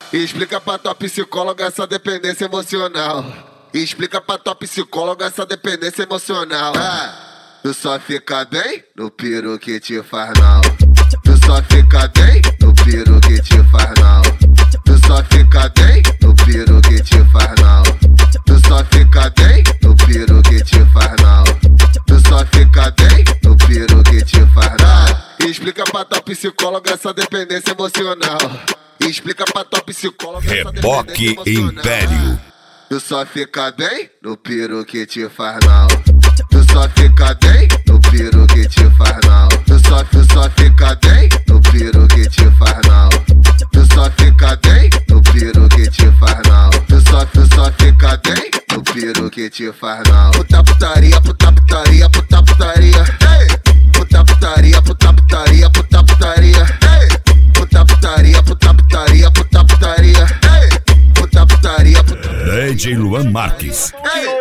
Explica pra tua psicóloga essa dependência emocional. Explica pra tua psicóloga essa dependência emocional. Tu só fica bem no piro que te faz não. Tu só fica bem no piro que te faz não. Tu só fica bem no piro que te faz não. Tu só fica bem no piro que te faz não. Tu só fica bem no piro que te faz não. Explica pra tua psicóloga essa dependência emocional. Explica pra tua psicóloga essa Reboque dependência emocional. Império. Tu só fica bem no piro que te faz não. Tu só fica bem no piro que te faz não. Tu só fica bem no piro que te faz não. Tu só fica bem no piro que te faz não. Tu só fica bem no piro que te faz não. Puta putaria, puta putaria, puta putaria. Puta putaria, puta putaria, puta putaria. Puta putaria, puta putaria, puta putaria. Puta putaria, puta putaria. DJ Luan Marques.